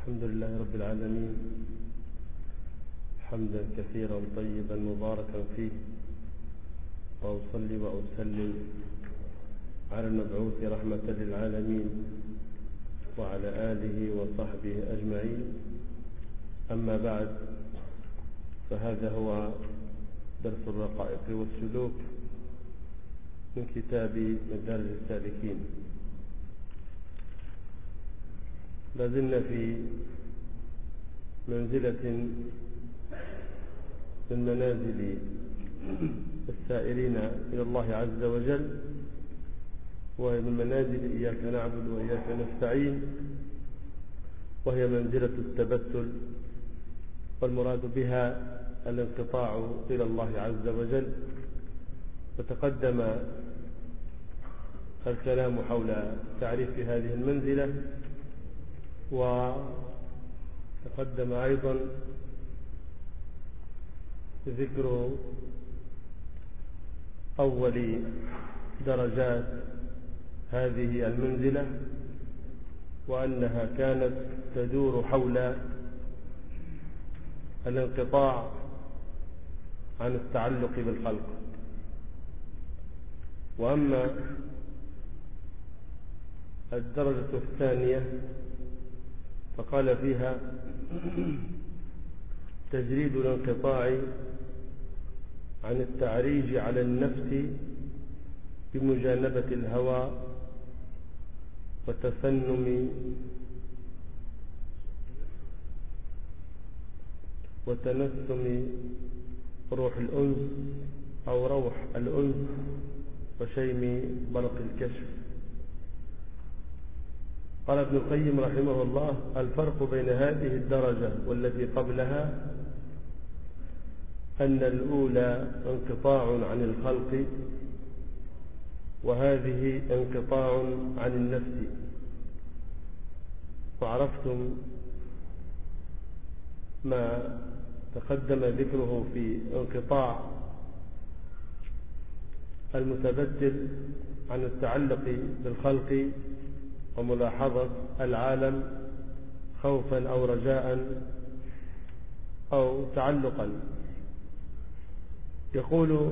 الحمد لله رب العالمين، حمدا كثيرا طيبا مباركا فيه، وأصلي وأسلم على المبعوث رحمة للعالمين وعلى آله وصحبه أجمعين. أما بعد، فهذا هو درس الرقائق والسلوك من كتاب مدارج السالكين. لازلنا في منزلة من منازل السائرين إلى الله عز وجل، وهي من منازل إياك نعبد وإياك نستعين، وهي منزلة التبتل، والمراد بها الانقطاع إلى الله عز وجل. وتقدم الكلام حول تعريف هذه المنزلة، وتقدم أيضا ذكر أول درجات هذه المنزلة، وأنها كانت تدور حول الانقطاع عن التعلق بالخلق. وأما الدرجة الثانية فقال فيها تجريد الانقطاع عن التعريج على النفس بمجانبة الهوى وتنسم روح الأنس أو روح الأنس وشيم برق الكشف. قال ابن القيم رحمه الله: الفرق بين هذه الدرجة والتي قبلها أن الأولى انقطاع عن الخلق، وهذه انقطاع عن النفس. وعرفتم ما تقدم ذكره في انقطاع المتبتل عن التعلق بالخلق وملاحظة العالم خوفا أو رجاء أو تعلقا. يقول: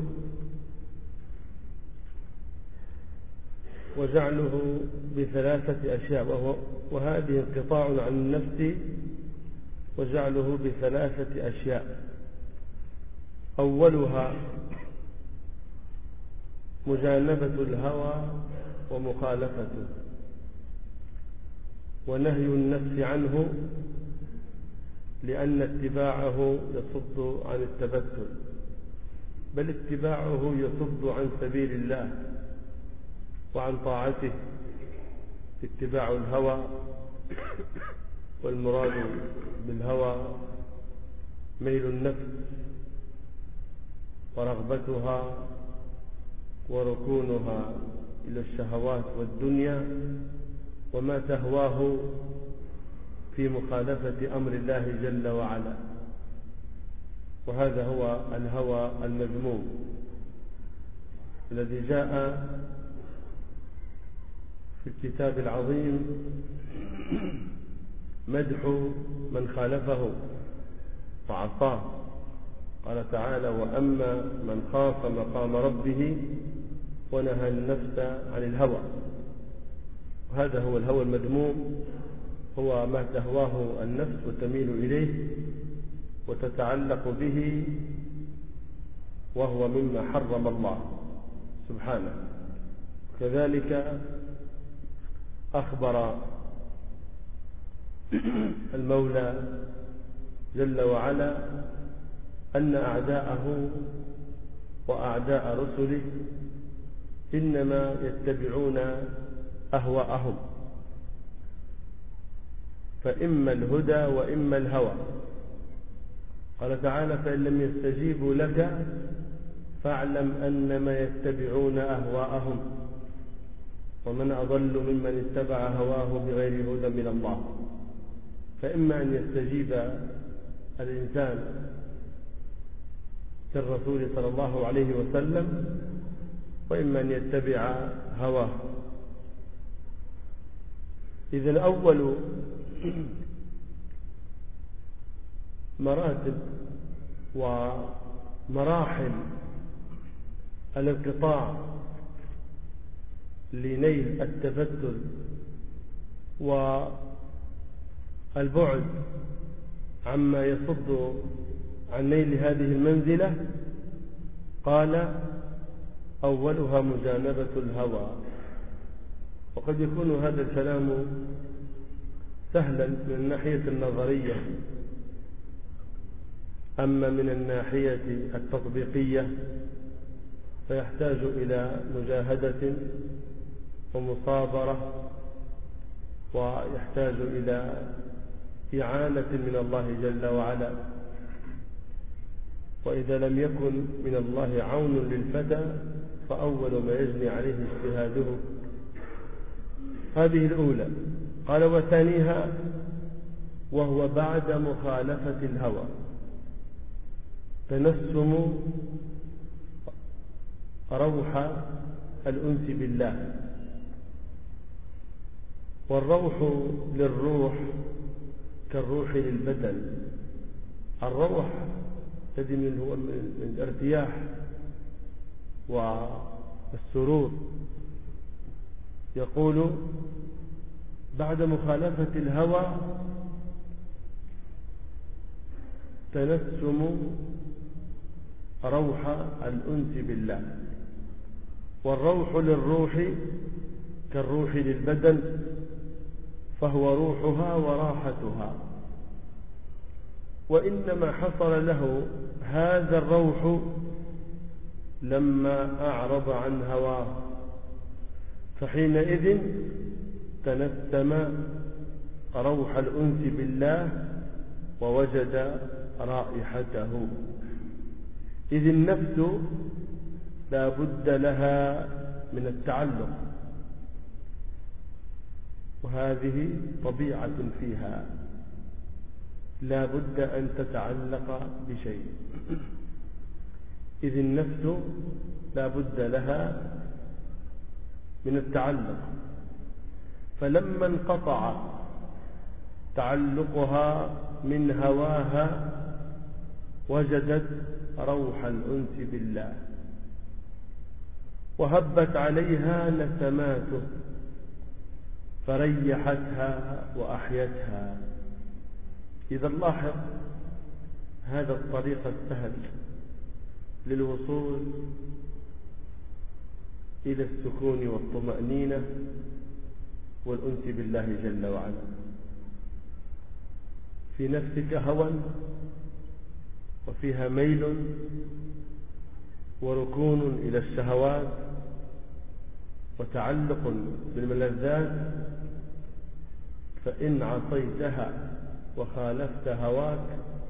وجعله بثلاثة أشياء، وهذه انقطاع عن النفس، وجعله بثلاثة أشياء. أولها مجانبة الهوى ومخالفته، ونهي النفس عنه، لأن اتباعه يصد عن التبتل، بل اتباعه يصد عن سبيل الله وعن طاعته. اتباع الهوى، والمراد بالهوى ميل النفس ورغبتها وركونها إلى الشهوات والدنيا وما تهواه في مخالفة أمر الله جل وعلا. وهذا هو الهوى المذموم الذي جاء في الكتاب العظيم مدح من خالفه وعصاه. قال تعالى: وأما من خاف مقام ربه ونهى النفس عن الهوى. وهذا هو الهوى المذموم، هو ما تهواه النفس وتميل إليه وتتعلق به، وهو مما حرم الله سبحانه. كذلك أخبر المولى جل وعلا أن أعداءه وأعداء رسله إنما يتبعون أهواءهم، فإما الهدى وإما الهوى. قال تعالى: فإن لم يستجيبوا لك فاعلم أنما يتبعون أهواءهم، ومن أضل ممن اتبع هواه بغير هدى من الله. فإما أن يستجيب الإنسان كالرسول صلى الله عليه وسلم، وإما أن يتبع هواه. إذن أول مراتب ومراحل الانقطاع لنيل التبتل والبعد عما يصد عن نيل هذه المنزلة. قال أولها مجانبة الهوى. وقد يكون هذا الكلام سهلا من الناحية النظرية، أما من الناحية التطبيقية فيحتاج إلى مجاهدة ومصابرة، ويحتاج إلى إعانة من الله جل وعلا. وإذا لم يكن من الله عون للفتى فأول ما يجني عليه اجتهاده. هذه الأولى. قال وثانيها وهو بعد مخالفة الهوى تنسم روح الأنس بالله. والروح للروح كالروح للبدن. الروح الذي هو من الارتياح والسرور. يقول بعد مخالفة الهوى تنسم روح الأنس بالله. والروح للروح كالروح للبدن، فهو روحها وراحتها. وإنما حصل له هذا الروح لما أعرض عن هواه، فحينئذ تنسم روح الأنس بالله ووجد رائحته. إذ النفس لا بد لها من التعلق، وهذه طبيعة فيها، لا بد أن تتعلق بشيء. إذ النفس لا بد لها من التعلق. فلما انقطع تعلقها من هواها وجدت روح الأنس بالله، وهبت عليها نسماته فريحتها وأحيتها. إذا لاحظ هذا الطريق السهل للوصول إلى السكون والطمأنينة والأنس بالله جل وعلا. في نفسك هوى وفيها ميل وركون إلى الشهوات وتعلق بالملذات، فإن عصيتها وخالفت هواك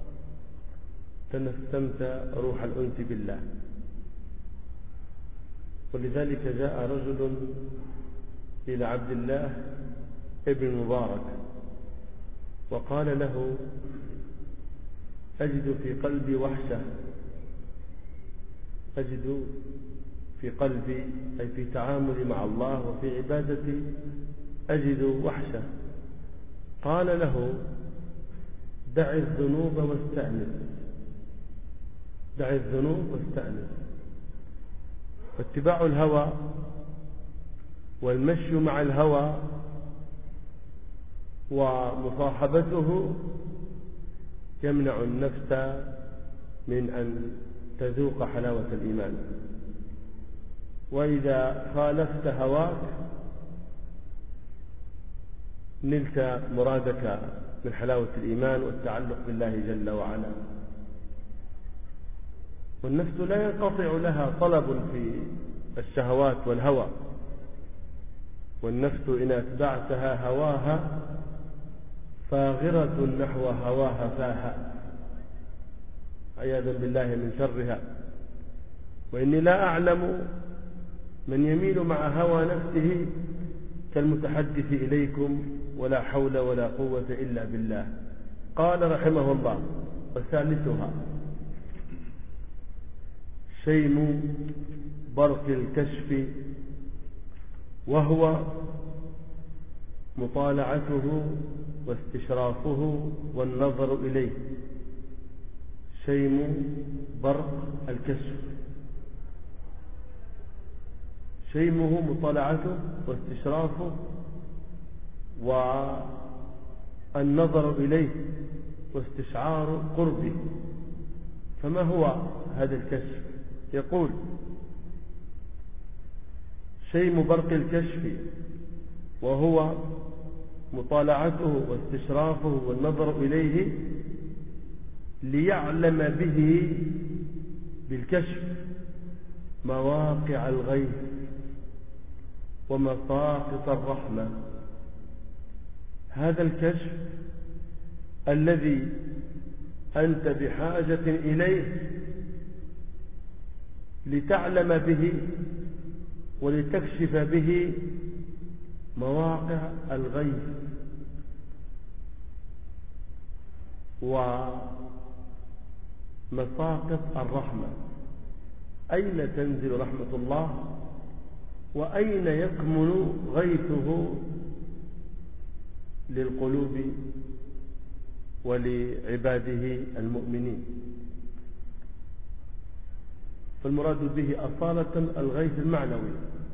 تنسمت روح الأنس بالله. ولذلك جاء رجل إلى عبد الله ابن المبارك وقال له أجد في قلبي وحشة، أجد في قلبي أي في تعاملي مع الله وفي عبادتي أجد وحشة. قال له دع الذنوب واستأنس، دع الذنوب واستأنس. فاتباع الهوى والمشي مع الهوى ومصاحبته يمنع النفس من أن تذوق حلاوة الإيمان. وإذا خالفت هواك نلت مرادك من حلاوة الإيمان والتعلق بالله جل وعلا. والنفس لا ينقطع لها طلب في الشهوات والهوى، والنفس إن أتبعتها هواها فاغرة نحو هواها فاها، عياذا بالله من شرها. وإني لا أعلم من يميل مع هوى نفسه كالمتحدث إليكم ولا حول ولا قوة إلا بالله. قال رحمه الله وثالثها شيم برق الكشف، وهو مطالعته واستشرافه والنظر إليه شيم برق الكشف. شيمه مطالعته واستشرافه والنظر إليه واستشعار قربه. فما هو هذا الكشف؟ يقول: شيم برق الكشف وهو مطالعته واستشرافه والنظر إليه ليعلم به بالكشف مواقع الغيث ومساقط الرحمة. هذا الكشف الذي أنت بحاجة إليه لتعلم به ولتكشف به مواقع الغيث ومساقط الرحمة. أين تنزل رحمة الله وأين يكمن غيثه للقلوب ولعباده المؤمنين. فالمراد به أصالة الغيث المعنوي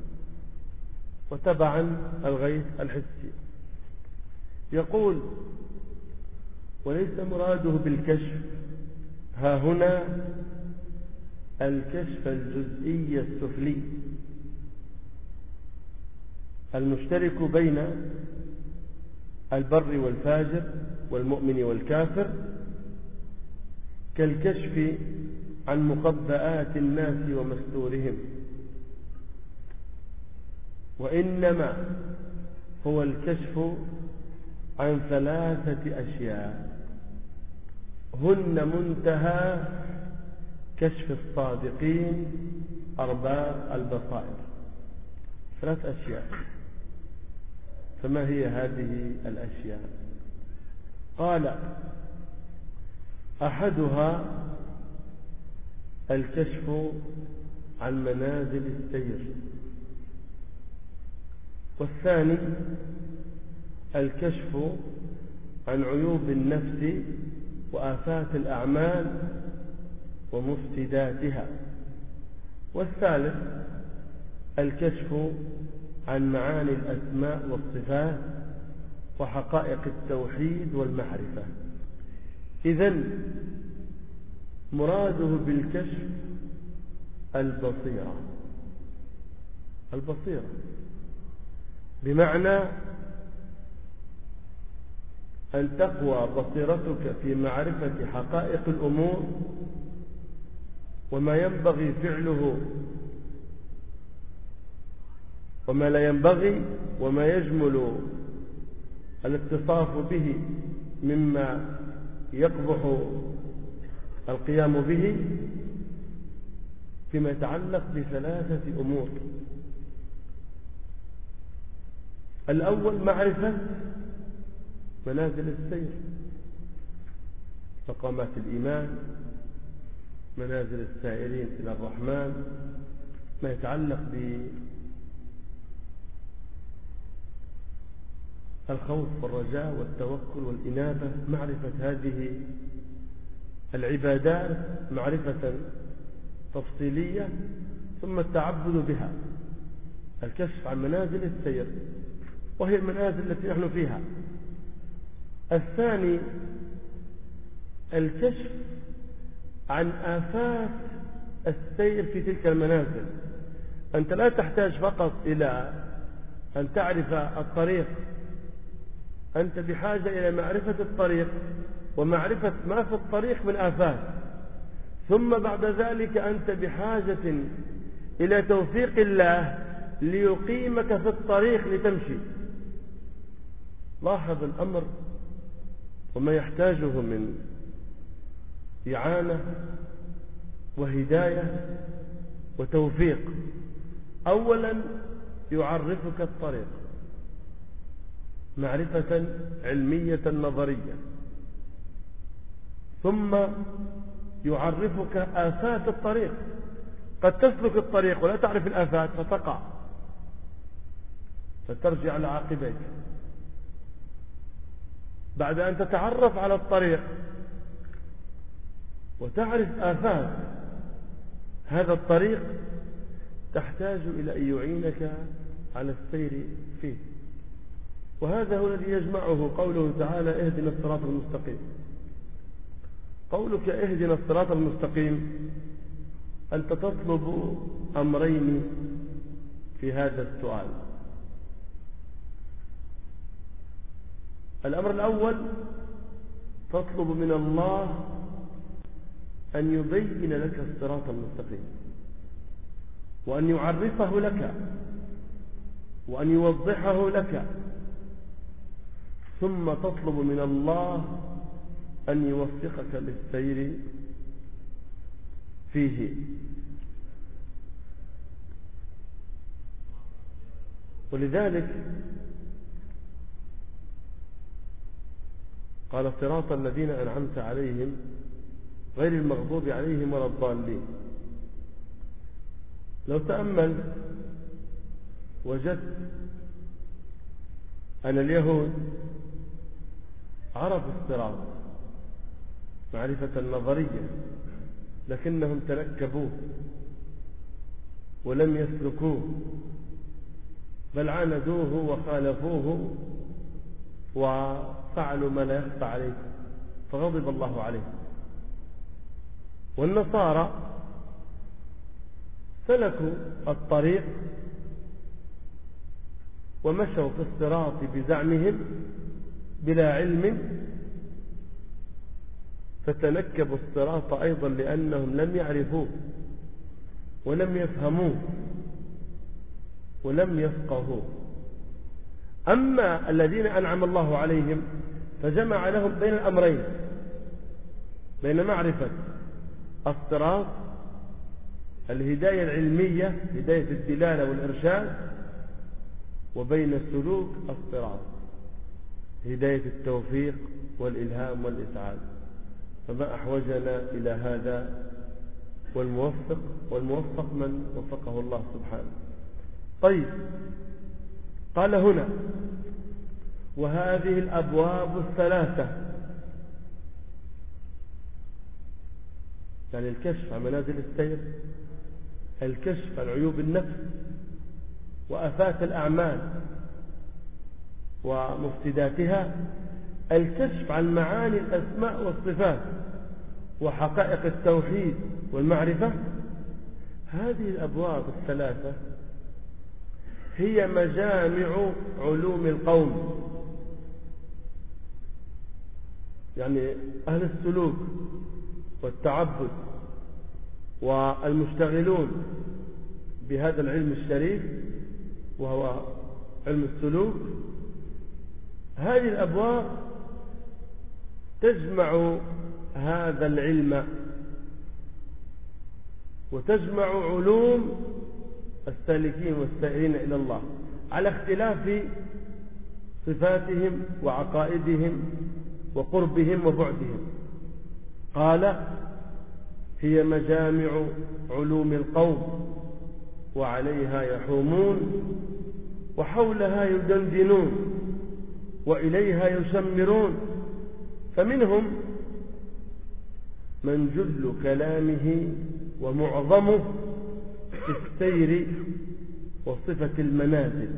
وتبعا الغيث الحسي. يقول: وليس مراده بالكشف ها هنا الكشف الجزئي السفلي المشترك بين البر والفاجر والمؤمن والكافر، كالكشف عن مخبآت الناس ومستورهم، وإنما هو الكشف عن 3 أشياء هن منتهى كشف الصادقين أرباب البصائر. 3 أشياء. فما هي هذه الأشياء؟ قال: أحدها الكشف عن منازل السير، والثاني الكشف عن عيوب النفس وآفات الأعمال ومفسداتها، والثالث الكشف عن معاني الأسماء والصفات وحقائق التوحيد والمعرفة. إذن مراده بالكشف البصيرة. البصيرة بمعنى أن تقوى بصيرتك في معرفة حقائق الأمور وما ينبغي فعله وما لا ينبغي، وما يجمل الاتصاف به مما يقبح القيام به، فيما يتعلق ب3 أمور. الأول معرفة منازل السير، مقامات الإيمان، منازل السائرين إلى الرحمن، ما يتعلق بالخوف والرجاء والتوكل والإنابة، معرفة هذه العبادات معرفة تفصيلية، ثم التعبد بها. الكشف عن منازل السير وهي المنازل التي نحن فيها. الثاني الكشف عن آفات السير في تلك المنازل. أنت لا تحتاج فقط إلى أن تعرف الطريق، أنت بحاجة إلى معرفة الطريق ومعرفة ما في الطريق من آفات، ثم بعد ذلك أنت بحاجة إلى توفيق الله ليقيمك في الطريق لتمشي. لاحظ الأمر وما يحتاجه من إعانة وهداية وتوفيق. أولا يعرفك الطريق معرفة علمية نظرية، ثم يعرفك آفات الطريق. قد تسلك الطريق ولا تعرف الآفات فتقع فترجع على عاقبيك. بعد أن تتعرف على الطريق وتعرف آفات هذا الطريق تحتاج إلى أن يعينك على السير فيه. وهذا هو الذي يجمعه قوله تعالى اهدنا الصراط المستقيم. قولك اهدنا الصراط المستقيم أنت تطلب أمرين في هذا السؤال. الأمر الأول تطلب من الله أن يبين لك الصراط المستقيم وأن يعرفه لك وأن يوضحه لك، ثم تطلب من الله أن يوفقك للسير فيه. ولذلك قال صراط الذين أنعمت عليهم غير المغضوب عليهم ولا الضالين. لو تأمل وجدت أن اليهود عرفوا الصراط معرفة نظرية، لكنهم تنكبوه ولم يسلكوه، بل عاندوه وخالفوه وفعلوا ما لا يخفى عليه، فغضب الله عليه. والنصارى سلكوا الطريق ومشوا في الصراط بزعمهم بلا علم، فتنكبوا الصراط أيضا لأنهم لم يعرفوه ولم يفهموه ولم يفقهوه. أما الذين أنعم الله عليهم فجمع لهم بين الأمرين، بين معرفة الصراط الهداية العلمية هداية الدلالة والإرشاد، وبين سلوك الصراط هداية التوفيق والإلهام والإسعاد. فما أحوجنا إلى هذا، والموفق من وفقه الله سبحانه. طيب، قال هنا وهذه الأبواب الثلاثة، يعني الكشف عن منازل السير، الكشف عن عيوب النفس وآفات الأعمال ومفسداتها، الكشف عن معاني الأسماء والصفات وحقائق التوحيد والمعرفة. هذه الأبواب الثلاثة هي مجامع علوم القوم، يعني أهل السلوك والتعبد والمشتغلون بهذا العلم الشريف وهو علم السلوك. هذه الأبواب تجمع هذا العلم وتجمع علوم السالكين والسائرين إلى الله على اختلاف صفاتهم وعقائدهم وقربهم وبعدهم. قال هي مجامع علوم القوم وعليها يحومون وحولها يدندنون وإليها يشمرون، فمنهم من جل كلامه ومعظمه في السير وصفة المنازل،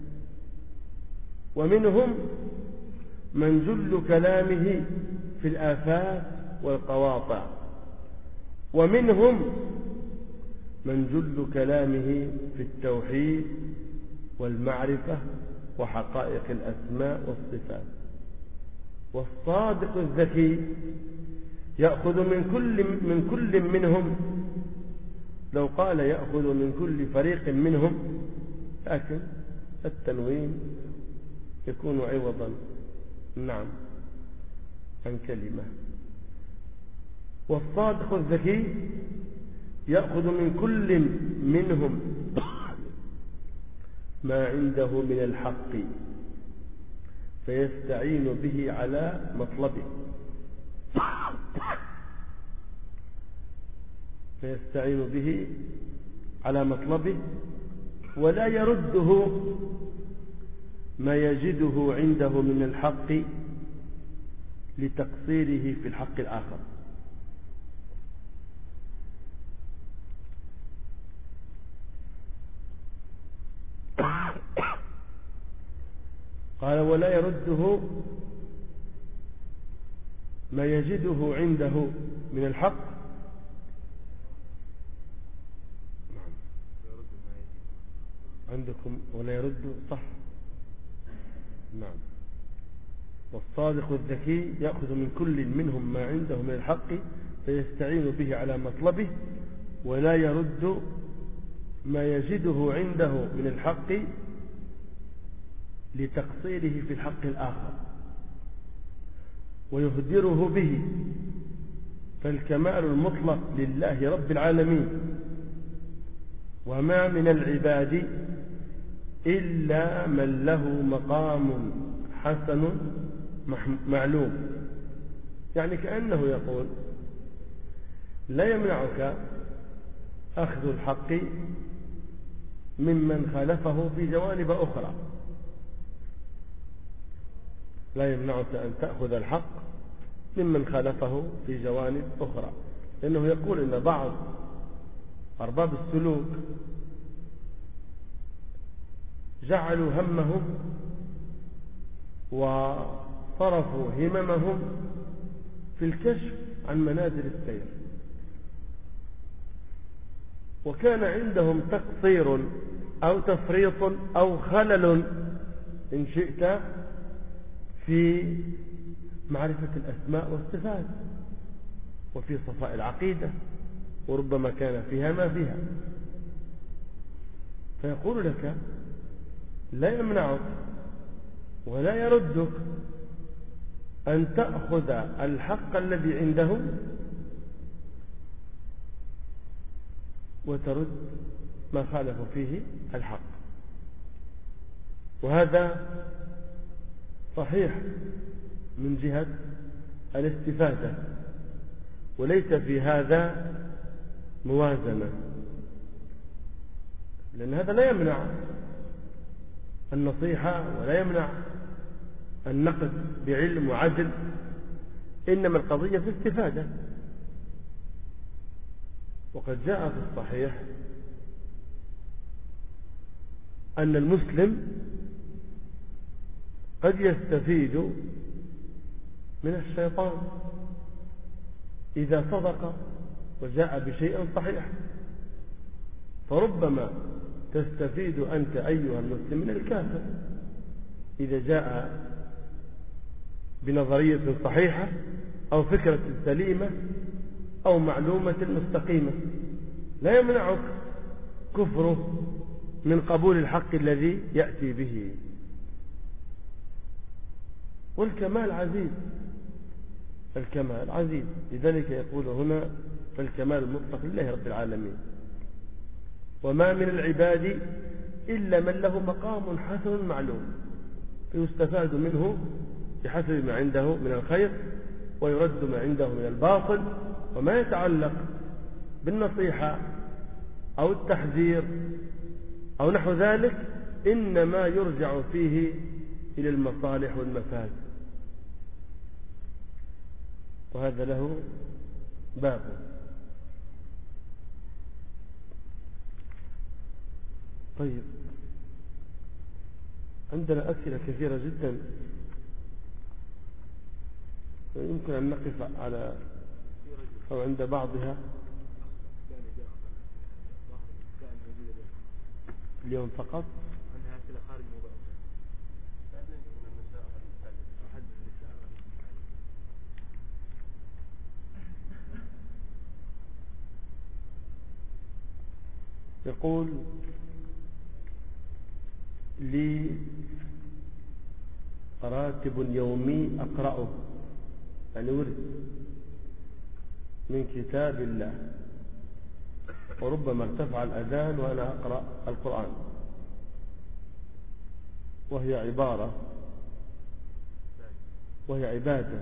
ومنهم من جل كلامه في الآفات والقواطع، ومنهم من جل كلامه في التوحيد والمعرفة وحقائق الأسماء والصفات. والصادق الذكي يأخذ من كل منهم، لو قال يأخذ من كل فريق منهم، لكن التنوين يكون عوضا نعم عن كلمة. والصادق الذكي يأخذ من كل منهم ما عنده من الحق فيستعين به على مطلبه، ولا يرده ما يجده عنده من الحق لتقصيره في الحق الآخر. قال ولا يرده ما يجده عنده من الحق. عندكم ولا يرد صح. نعم. والصادق الذكي يأخذ من كل منهم ما عنده من الحق فيستعين به على مطلبه، ولا يرد ما يجده عنده من الحق لتقصيره في الحق الآخر ويهدره به. فالكمال المطلق لله رب العالمين، وما من العباد إلا من له مقام حسن معلوم. يعني كأنه يقول لا يمنعك أخذ الحق ممن خالفه في جوانب أخرى، لا يمنعك أن تأخذ الحق ممن خالفه في جوانب أخرى، لأنه يقول إن بعض أرباب السلوك جعلوا همهم وصرفوا هممهم في الكشف عن منازل السير، وكان عندهم تقصير أو تفريط أو خلل إن شئت في معرفة الأسماء والصفات وفي صفاء العقيدة، وربما كان فيها ما فيها. فيقول لك لا يمنعك ولا يردك أن تأخذ الحق الذي عنده وترد ما خالف فيه الحق. وهذا صحيح من جهة الاستفادة، وليس في هذا موازنة، لأن هذا لا يمنع النصيحة ولا يمنع النقد بعلم وعدل، إنما القضية في استفادة. وقد جاء في الصحيح أن المسلم قد يستفيد من الشيطان إذا صدق وجاء بشيء صحيح، فربما تستفيد أنت أيها المسلم من الكافر إذا جاء بنظرية صحيحة أو فكرة سليمة أو معلومة مستقيمة. لا يمنعك كفره من قبول الحق الذي يأتي به. والكمال عزيز، الكمال عزيز، لذلك يقول هنا فالكمال المطلق لله رب العالمين، وما من العباد إلا من له مقام حسن معلوم، فيستفاد منه بحسب ما عنده من الخير ويرد ما عنده من الباطل. وما يتعلق بالنصيحة أو التحذير أو نحو ذلك إنما يرجع فيه إلى المصالح والمفاسد، وهذا له باب. طيب، عندنا أسئلة كثيرة جدا يمكن أن نقف على أو عند بعضها اليوم فقط. يقول لي راتب يومي أقرأه، يعني ورد من كتاب الله، وربما ارتفع الأذان وأنا أقرأ القرآن، وهي عبادة،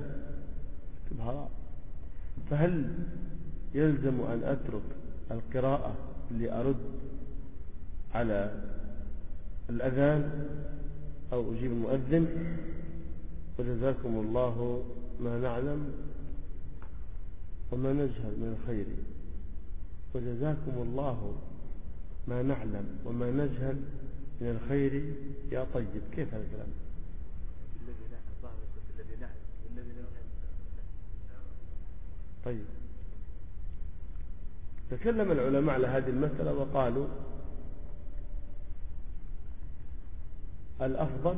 فهل يلزم أن أترك القراءة لأرد على الأذان أو أجيب المؤذن؟ وجزاكم الله ما نعلم وما نجهل من الخير، وجزاكم الله ما نعلم وما نجهل من الخير يا طيب. كيف هذا الكلام؟ طيب، تكلم العلماء على هذه المسألة وقالوا الأفضل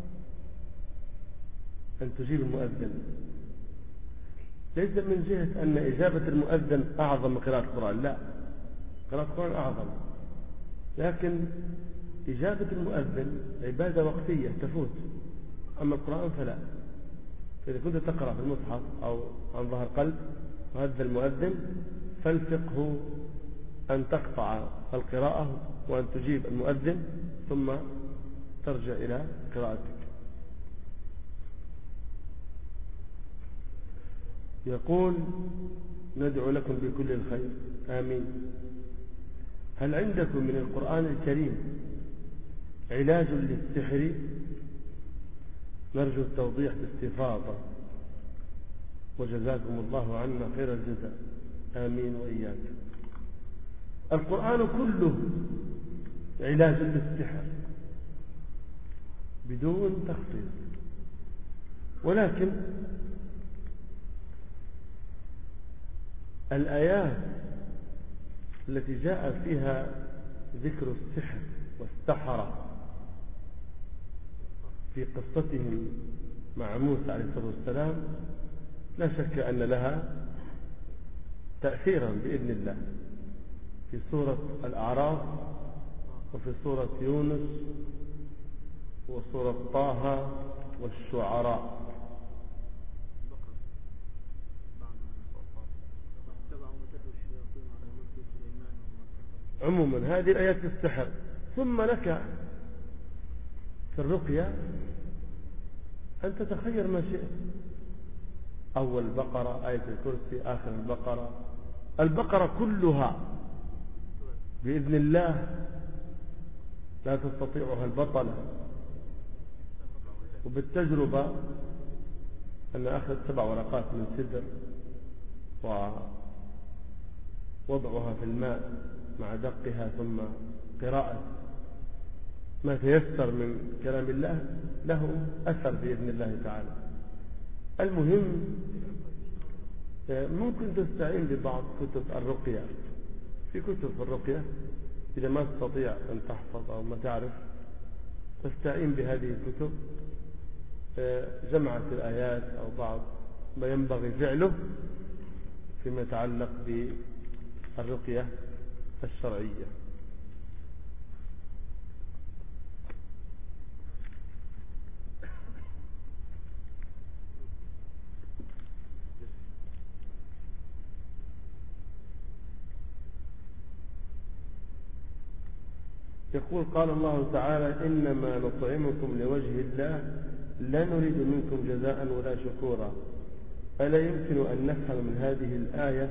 أن تجيب المؤذن، ليس من جهة أن إجابة المؤذن أعظم من قراءة القرآن، لا، قراءة القرآن أعظم، لكن إجابة المؤذن عبادة وقتية تفوت، أما القرآن فلا. فإذا كنت تقرأ في المصحف أو عن ظهر قلب وهذا المؤذن، فالفقه أن تقطع القراءة وأن تجيب المؤذن ثم ترجع إلى قراءتك. يقول: ندعو لكم بكل الخير، آمين. هل عندكم من القرآن الكريم علاج للسحر؟ نرجو التوضيح باستفاضة، وجزاكم الله عنا خير الجزاء، آمين وإياكم. القرآن كله علاج للسحر بدون تخصيص، ولكن الآيات التي جاء فيها ذكر السحر والسحرة في قصتهم مع موسى عليه الصلاة والسلام لا شك أن لها تأثيرا بإذن الله، في سورة الأعراف وفي سورة يونس وسورة طه والشعراء. عموما هذه الآيات السحر. ثم لك في الرقية أن تتخير ما شئت، أول البقرة، آية الكرسي، آخر البقرة، البقرة كلها بإذن الله لا تستطيعها البطلة. وبالتجربة أن أخذ 7 ورقات من سدر ووضعها في الماء مع دقها ثم قراءة ما تيسر من كلام الله له أثر بإذن الله تعالى. المهم ممكن تستعين ببعض كتب الرقية، في كتب في الرقية إذا ما تستطيع أن تحفظ أو ما تعرف تستعين بهذه الكتب، جمعت الآيات أو بعض ما ينبغي فعله فيما يتعلق بالرقية الشرعية. يقول: قال الله تعالى: إنما نطعمكم لوجه الله لا نريد منكم جزاء ولا شكورا. ألا يمكن أن نفهم من هذه الآية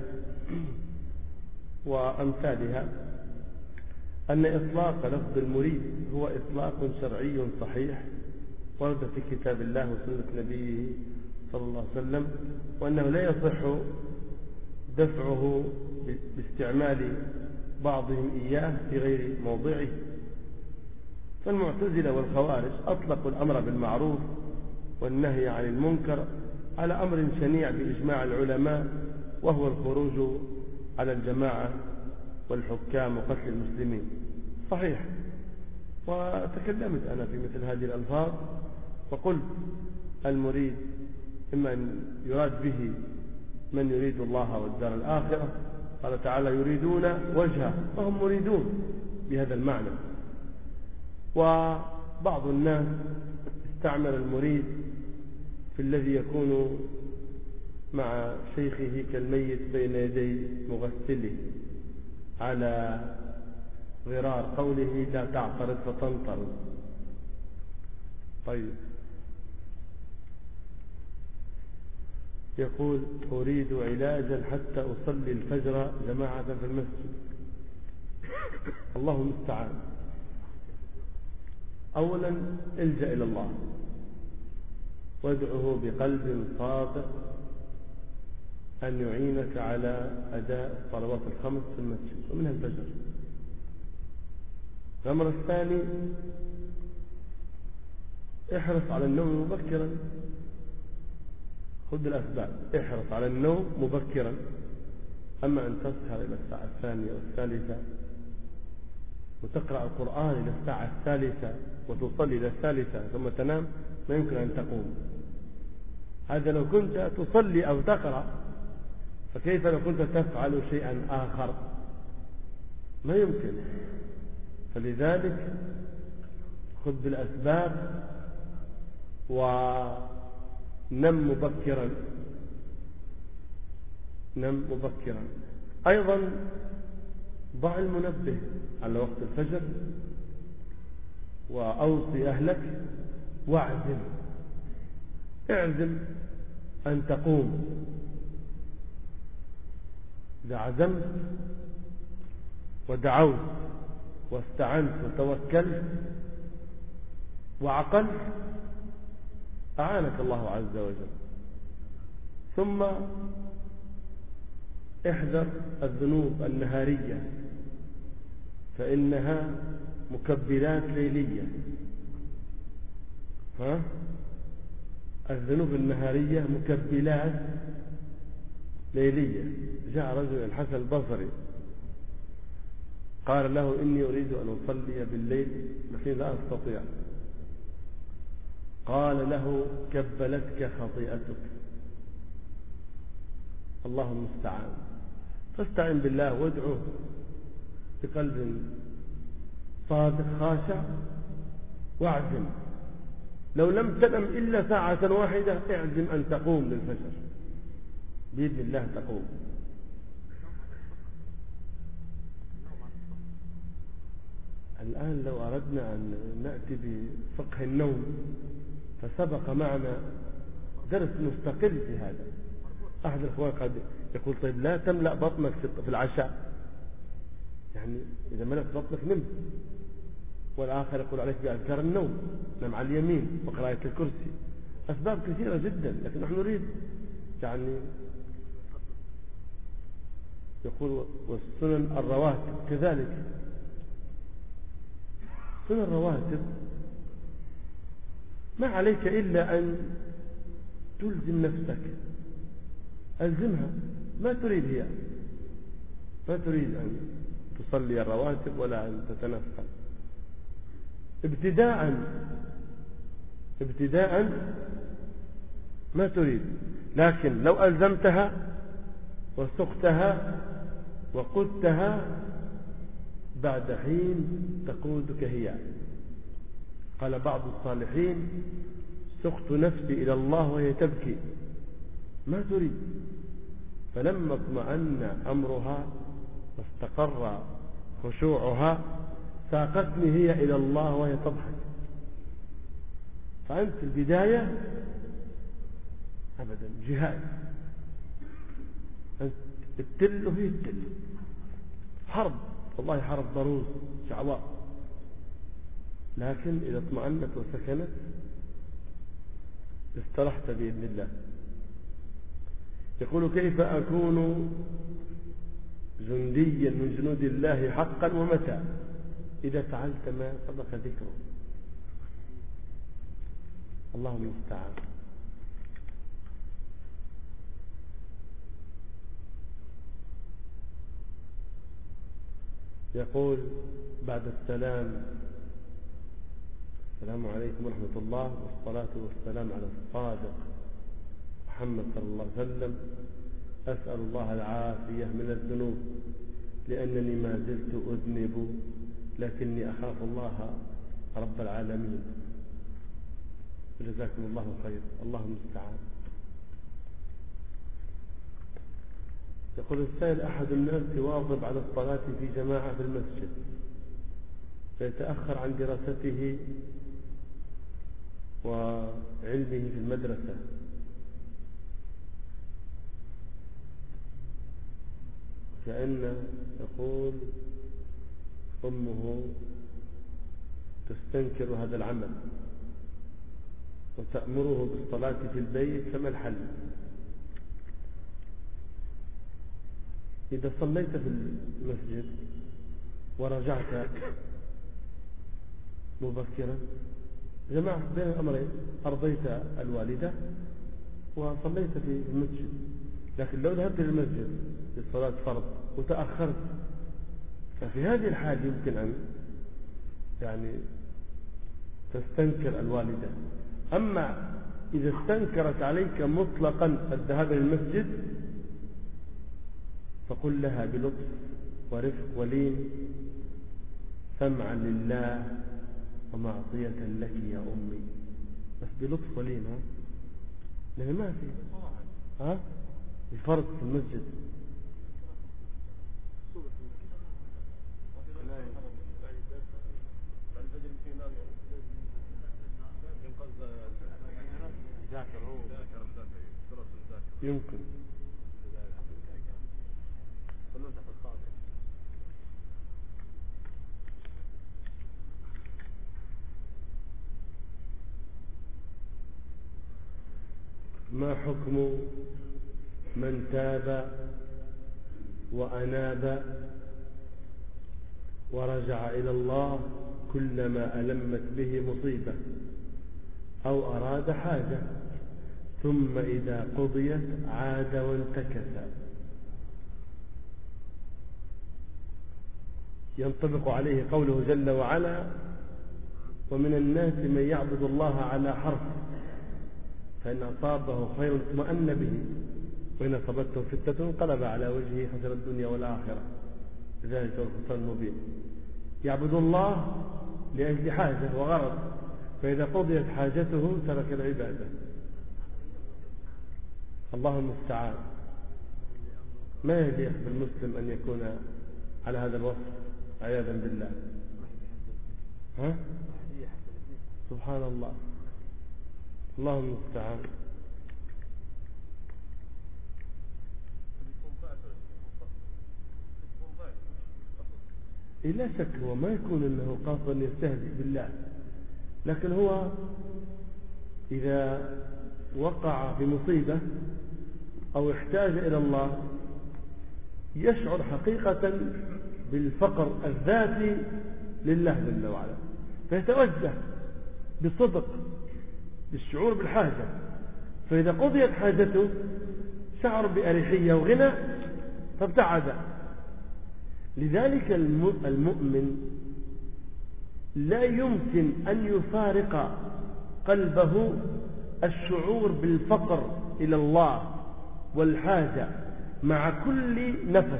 وأمثالها أن إطلاق لفظ المريد هو إطلاق شرعي صحيح ورد في كتاب الله وسنة نبيه صلى الله عليه وسلم، وأنه لا يصح دفعه باستعمال بعضهم إياه في غير موضعه. فالمعتزلة والخوارج أطلقوا الأمر بالمعروف والنهي عن المنكر على أمر شنيع بإجماع العلماء، وهو الخروج على الجماعة والحكام وقتل المسلمين. صحيح، وتكلمت أنا في مثل هذه الألفاظ وقلت: المريد إما أن يراد به من يريد الله والدار الآخرة، قال تعالى: يريدون وجهه، فهم مريدون بهذا المعنى. وبعض الناس استعمل المريد في الذي يكون مع شيخه كالميت بين يدي مغسله على غرار قوله: لا تعترض فتنطرد. طيب، يقول: أريد علاجا حتى أصلي الفجر جماعة في المسجد. الله المستعان. أولا الجأ إلى الله وادعه بقلب صادق أن يعينك على أداء الصلوات الخمس في المسجد ومنها الفجر. الأمر الثاني: احرص على النوم مبكرا خذ الأسباب، احرص على النوم مبكرا. أما أن تسهر إلى الساعة 2 أو 3 وتقرأ القرآن إلى الساعة 3 وتصلي إلى 3 ثم تنام، ما يمكن أن تقوم. هذا لو كنت تصلي أو تقرأ، فكيف لو كنت تفعل شيئا آخر؟ ما يمكن. فلذلك خذ بالأسباب ونم مبكرا، نم مبكرا. أيضا ضع المنبه على وقت الفجر، وأوصي أهلك واعزم، اعزم أن تقوم. إذا عزمت ودعوت واستعنت وتوكلت وعقلت أعانك الله عز وجل. ثم احذر الذنوب النهارية، فإنها مكبلات ليلية. الذنوب النهارية مكبلات ليلية. جاء رجل الحسن البصري قال له: إني أريد أن أصلي بالليل لكن لا أستطيع. قال له: كبلتك خطيئتك. الله المستعان. فاستعن بالله وادعوه بقلب صادق خاشع واعزم. لو لم تنم إلا ساعة واحدة اعزم أن تقوم للفجر بإذن الله، تقوم. الآن لو أردنا أن نأتي بفقه النوم فسبق معنا درس مستقل في هذا. أحد الأخوان قد يقول: طيب لا تملأ بطنك في العشاء، يعني إذا ملأت بطنك نم. والآخر يقول: عليك بأذكار النوم، نم على اليمين وقراءة الكرسي. أسباب كثيرة جدا، لكن نحن نريد يعني يقول: والسنن الرواتب كذلك. سنن الرواتب ما عليك إلا أن تلزم نفسك، ألزمها. ما تريد هي، ما تريد أن تصلي الرواتب ولا أن تتنفل. ابتداء ما تريد، لكن لو ألزمتها وسقتها وقدتها بعد حين تقودك هي. قال بعض الصالحين: سقت نفسي إلى الله وهي تبكي. ما تريد، فلما اطمأن أمرها واستقر خشوعها ساقتني هي إلى الله وهي تضحك. فأنت في البداية أبدا جهاد، أنت التل وهي التل، حرب، والله حرب ضروس شعواء. لكن إذا اطمأنت وسكنت استرحت بإذن الله. يقول: كيف أكون جنديا من جنود الله حقا ومتى؟ إذا فعلت ما سبق ذكره. الله المستعان. يقول بعد السلام: السلام عليكم ورحمة الله، والصلاة والسلام على الصادق محمد صلى الله عليه وسلم. أسأل الله العافية من الذنوب لأنني ما زلت أذنب، لكني أخاف الله رب العالمين. جزاكم الله خير. الله المستعان. يقول السائل: أحد الناس يواظب على الصلاة في جماعة في المسجد فيتأخر عن دراسته وعلمه في المدرسة، كأن يقول أمه تستنكر هذا العمل وتأمره بالصلاة في البيت، فما الحل؟ إذا صليت في المسجد ورجعت مبكرا جمعت بين الأمرين: أرضيت الوالدة وصليت في المسجد، لكن لو ذهبت للمسجد لصلاة فرض وتأخرت، ففي هذه الحال يمكن أن يعني تستنكر الوالدة. أما إذا استنكرت عليك مطلقا الذهاب إلى المسجد فقل لها بلطف ورفق ولين: سمعا لله ومعصية لك يا أمي. بس بلطف ولين، لأن ما في الفرض في المسجد. يمكن ما حكم من تاب وأناب ورجع إلى الله كلما ألمت به مصيبة أو أراد حاجة، ثم إذا قضيت عاد وانتكس؟ ينطبق عليه قوله جل وعلا: ومن الناس من يعبد الله على حرف، فإن أصابه خير اطمأن به، وإن أصابته فتنة انقلب على وجهه خسر الدنيا والآخرة، ذلك هو الخسران المبين. يعبد الله لأجل حاجة وغرض، فإذا قضيت حاجته ترك العبادة. الله المستعان. ما يليق بالمسلم أن يكون على هذا الوصف عياذا بالله. سبحان الله. الله المستعان. لا شك هو ما يكون انه قاصدا يستهزئ بالله، لكن هو اذا وقع في مصيبة او احتاج الى الله يشعر حقيقة بالفقر الذاتي لله جل وعلا، فيتوجه بصدق بالشعور بالحاجة، فإذا قضيت حاجته شعر بأريحية وغنى فابتعد. لذلك المؤمن لا يمكن أن يفارق قلبه الشعور بالفقر إلى الله والحاجة مع كل نفس.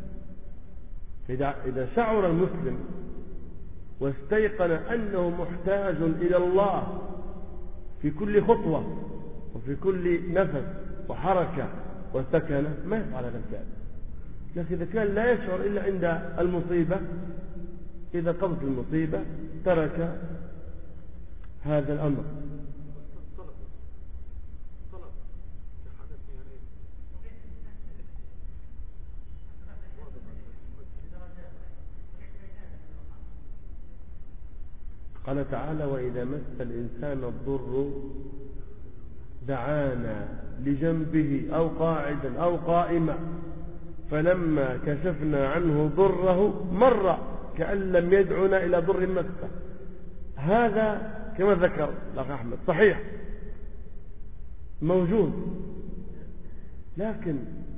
إذا شعر المسلم واستيقن أنه محتاج إلى الله في كل خطوة وفي كل نفس وحركة وسكن ما يفعل هذا الفعل. لكن إذا كان لا يشعر إلا عند المصيبة، إذا قضت المصيبة ترك هذا الأمر. قال تعالى: وإذا مس الإنسان الضر دعانا لجنبه أو قاعدا أو قائما فلما كشفنا عنه ضره مر كأن لم يدعنا إلى ضر مسه. هذا كما ذكر الأخ أحمد صحيح موجود، لكن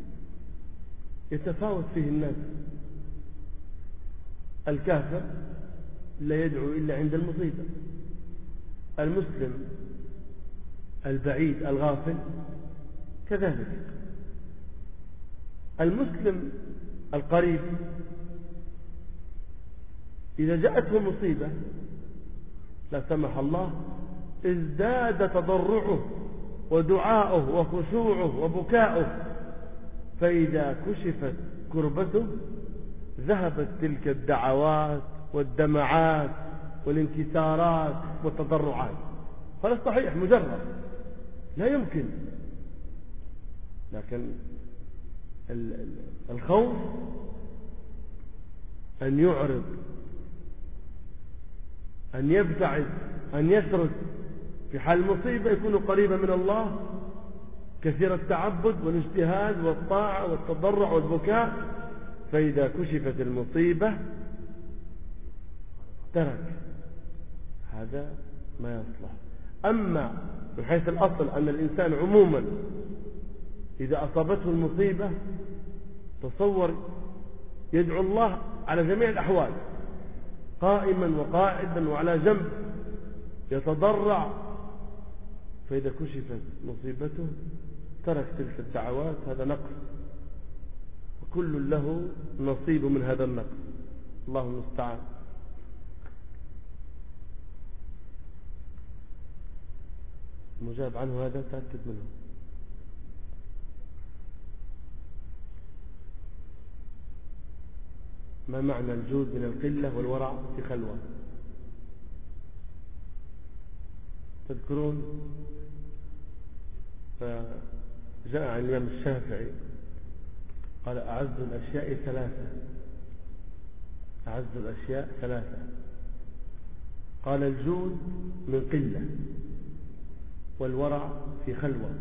يتفاوت فيه الناس. الكافر لا يدعو إلا عند المصيبة، المسلم البعيد الغافل كذلك. المسلم القريب إذا جاءته مصيبة لا سمح الله ازداد تضرعه ودعاؤه وخشوعه وبكاؤه، فإذا كشفت كربته ذهبت تلك الدعوات والدمعات والانكسارات والتضرعات. هذا صحيح مجرد لا يمكن، لكن الخوف أن يعرض، أن يبتعد، أن يسرد في حال المصيبة، يكون قريبا من الله، كثير التعبد والاجتهاد والطاعة والتضرع والبكاء، فإذا كشفت المصيبة ترك. هذا ما يصلح. أما من حيث الأصل أن الإنسان عموما إذا أصابته المصيبة تصور يدعو الله على جميع الأحوال، قائما وقاعدا وعلى جنب، يتضرع. فإذا كشفت مصيبته ترك تلك الدعوات، هذا نقص، وكل له نصيب من هذا النقص، الله المستعان. المجاب عنه هذا تأكد منه. ما معنى الجود من القلة والورع في خلوة؟ تذكرون فجاء عن الإمام الشافعي قال أعز الأشياء ثلاثة، أعز الأشياء ثلاثة. قال الجود من قلة، والورع في خلوة،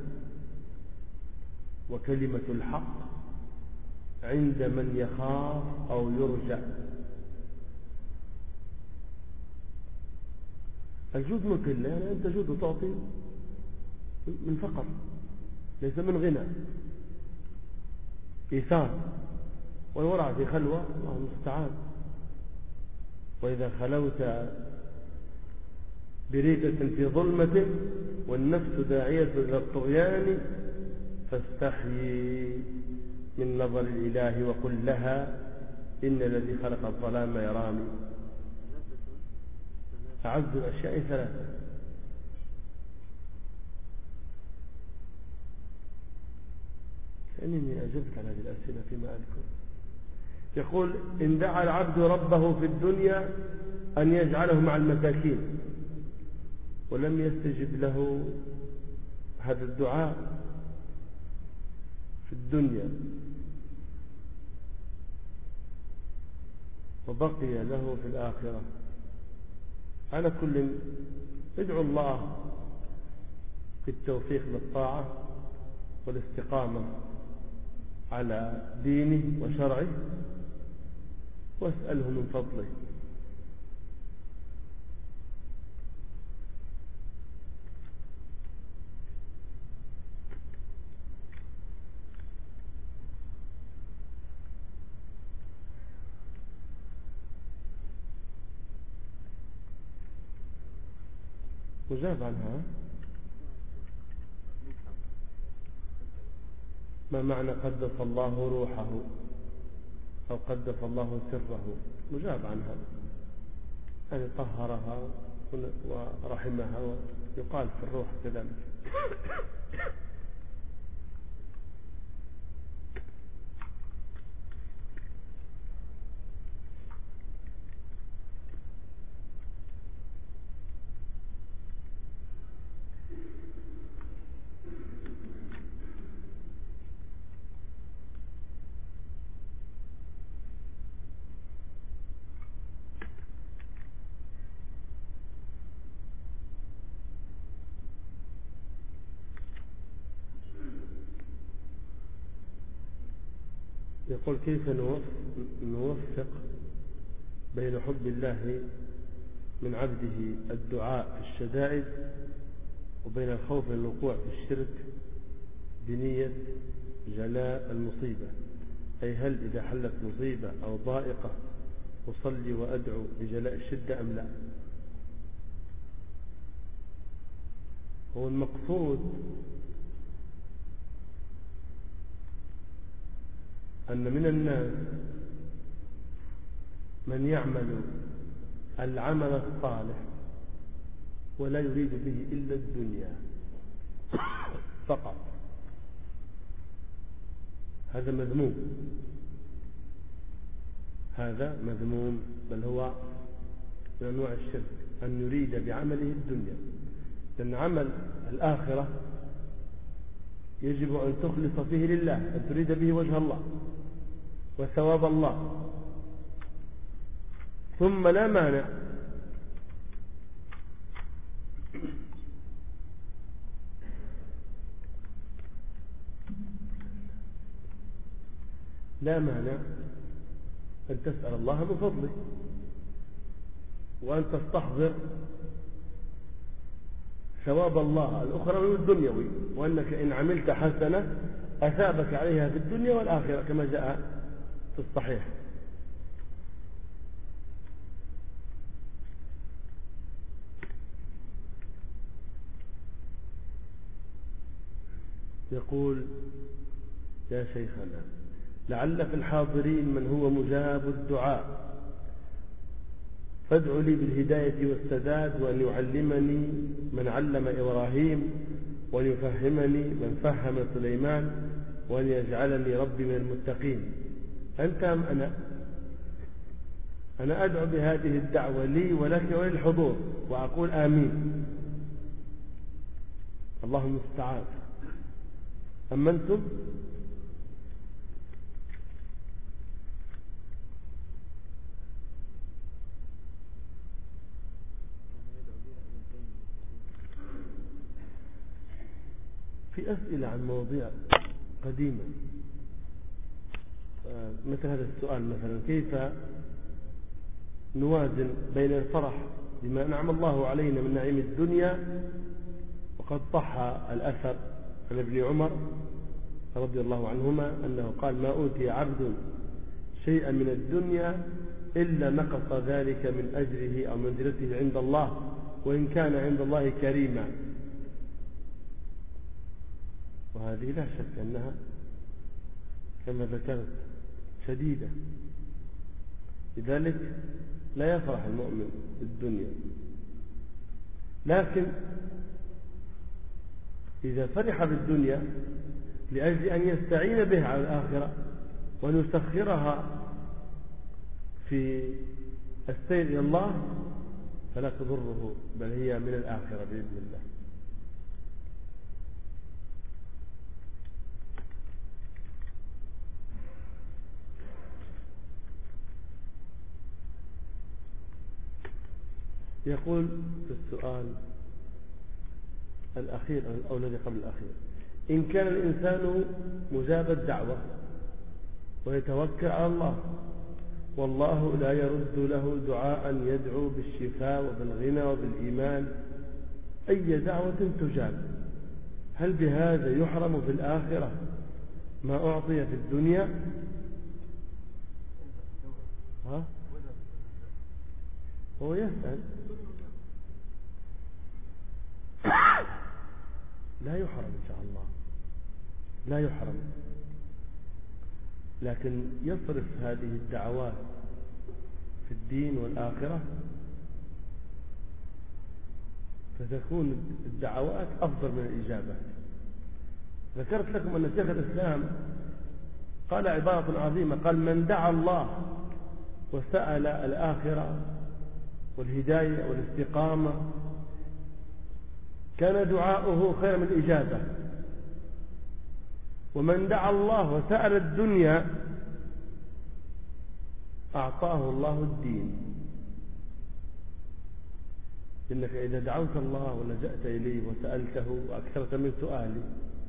وكلمة الحق عند من يخاف أو يرجع. الجود من قلة يعني أنت جود وتعطي من فقر، ليس من غنى، إيثار. والورع في خلوة، الله المستعان. وإذا خلوت بريدة في ظلمة والنفس داعية إلى الطغيان فاستحيي من نظر الإله وقل لها إن الذي خلق الظلام يراني. أعز الأشياء ثلاثة. كأنني أجبت على هذه الأسئلة فيما أذكر. يقول إن دعا العبد ربه في الدنيا أن يجعله مع المساكين ولم يستجب له هذا الدعاء في الدنيا وبقي له في الآخرة، على كل ادعو الله بالتوفيق للطاعة والاستقامة على دينه وشرعه واسأله من فضله. مجاب عنها. ما معنى قدس الله روحه أو قدس الله سره؟ مجاب عنها، يعني طهرها ورحمها، ويقال في الروح كذلك. يقول كيف نوفق بين حب الله من عبده الدعاء في الشدائد وبين الخوف من الوقوع في الشرك بنية جلاء المصيبة؟ أي هل إذا حلت مصيبة أو ضائقة أصلي وأدعو بجلاء الشدة أم لا؟ هو المقصود أن من الناس من يعمل العمل الصالح ولا يريد به إلا الدنيا فقط، هذا مذموم، هذا مذموم، بل هو من أنواع الشرك أن يريد بعمله الدنيا. لأن عمل الآخرة يجب أن تخلص فيه لله، أن تريد به وجه الله وثواب الله. ثم لا مانع أن تسأل الله من فضله وأن تستحضر ثواب الله الأخروي والدنيوي، وأنك إن عملت حسنة أثابك عليها في الدنيا والآخرة كما جاء في الصحيح. يقول: يا شيخنا، لعل في الحاضرين من هو مجاب الدعاء، فادع لي بالهداية والسداد، وأن يعلمني من علم إبراهيم، وأن يفهمني من فهم سليمان، وأن يجعلني ربي من المتقين. أنت أم أنا؟ أنا أدعو بهذه الدعوة لي ولك وللحضور، وأقول آمين. الله المستعان. أما أنتم؟ في أسئلة عن مواضيع قديمة، مثل هذا السؤال مثلا: كيف نوازن بين الفرح بما أنعم الله علينا من نعيم الدنيا، وقد صح الأثر عن ابن عمر رضي الله عنهما أنه قال: ما أوتي عبد شيئا من الدنيا إلا نقص ذلك من أجره أو منزلته عند الله، وإن كان عند الله كريما. وهذه لا شك أنها كما ذكرت شديدة، لذلك لا يفرح المؤمن بالدنيا، لكن إذا فرح بالدنيا لأجل أن يستعين بها على الآخرة وأن يسخرها في السير إلى الله فلا تضره، بل هي من الآخرة بإذن الله. يقول في السؤال الأخير أو الذي قبل الأخير: إن كان الإنسان مجاب الدعوة ويتوكل على الله، والله لا يرد له دعاء يدعو بالشفاء وبالغنى وبالإيمان، أي دعوة تجاب، هل بهذا يحرم في الآخرة ما أعطي في الدنيا؟ هو يسأل. لا يحرم إن شاء الله، لا يحرم، لكن يصرف هذه الدعوات في الدين والآخرة، فتكون الدعوات أفضل من الإجابات. ذكرت لكم أن شيخ الإسلام قال عبارة عظيمة، قال: من دعا الله وسأل الآخرة والهداية والاستقامة كان دعاؤه خير من الإجابة، ومن دعا الله وسأل الدنيا أعطاه الله الدين. إنك إذا دعوت الله ولجأت إليه وسألته وأكثرت من سؤاله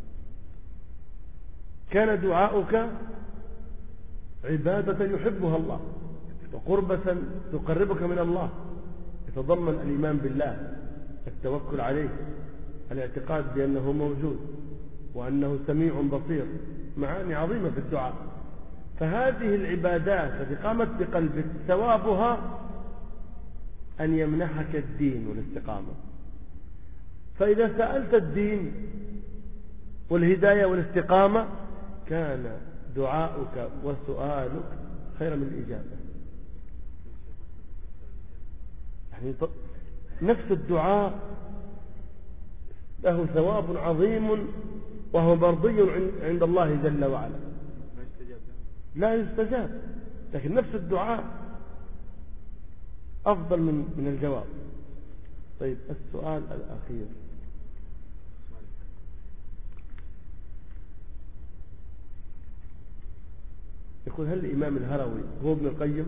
كان دعاؤك عبادة يحبها الله وقربة تقربك من الله، يتضمن الإيمان بالله، التوكل عليه، الاعتقاد بأنه موجود وأنه سميع بصير، معاني عظيمة في الدعاء. فهذه العبادات التي قامت بقلبك ثوابها أن يمنحك الدين والاستقامة. فإذا سألت الدين والهداية والاستقامة كان دعاؤك وسؤالك خير من الإجابة. يعني نفس الدعاء له ثواب عظيم وهو مرضي عند الله جل وعلا، لا يستجاب، لكن نفس الدعاء أفضل من الجواب. طيب، السؤال الأخير: يقول: هل الإمام الهروي هو ابن القيم؟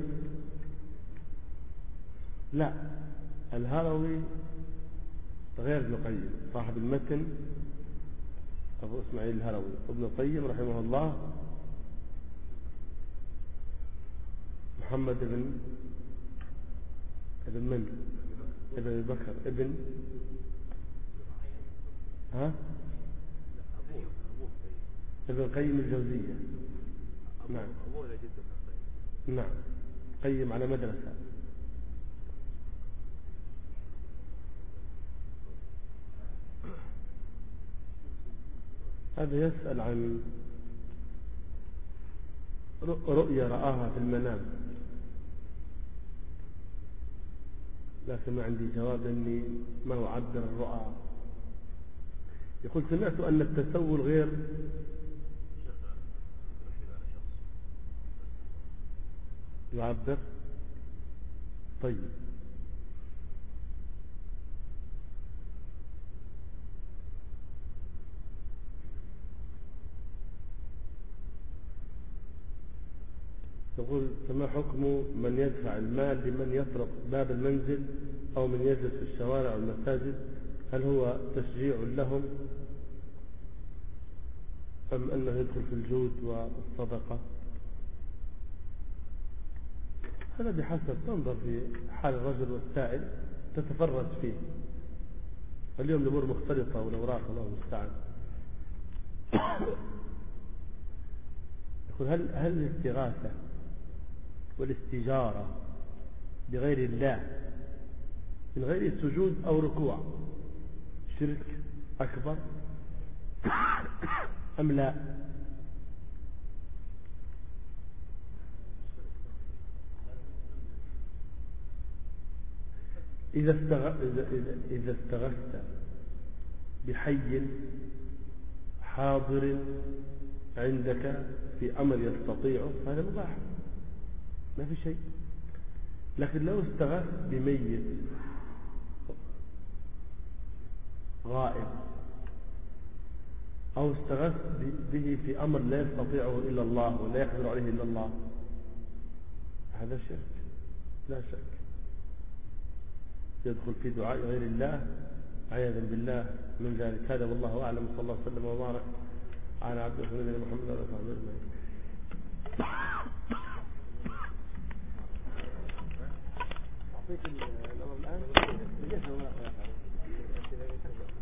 لا، الهروي غير ابن القيم، صاحب المتن أبو إسماعيل الهروي. ابن القيم رحمه الله محمد ابن من؟ ابن بكر ابن ها؟ ابن القيم الجوزية. نعم. نعم، قيم على مدرسة. هذا يسأل عن رؤيا رآها في المنام، لكن ما عندي جواب لأني ما أعبر الرؤى. يقول سمعت أن التسول غير يعبر. طيب، يقول فما حكم من يدفع المال لمن يطرق باب المنزل أو من يجلس في الشوارع والمساجد؟ هل هو تشجيع لهم أم أنه يدخل في الجود والصدقة؟ هذا بحسب، تنظر في حال الرجل والسائل تتفرج فيه. اليوم الأمور مختلطة والأوراق الله المستعان. يقول هل الاستغاثة والاستجارة بغير الله من غير سجود أو ركوع شرك أكبر أم لا؟ إذا استغثت بحي حاضر عندك في أمر يستطيعه فهذا مباح، ما في شيء. لكن لو استغثت بميت غائب أو استغثت به في أمر لا يستطيعه إلا الله ولا يقدر عليه إلا الله، هذا شرك لا شك، يدخل في دعاء غير الله عياذا بالله من ذلك. هذا والله أعلم، صلى الله عليه وسلم وبارك على عبده ونبينا محمد وعلى آله وصحبه أجمعين.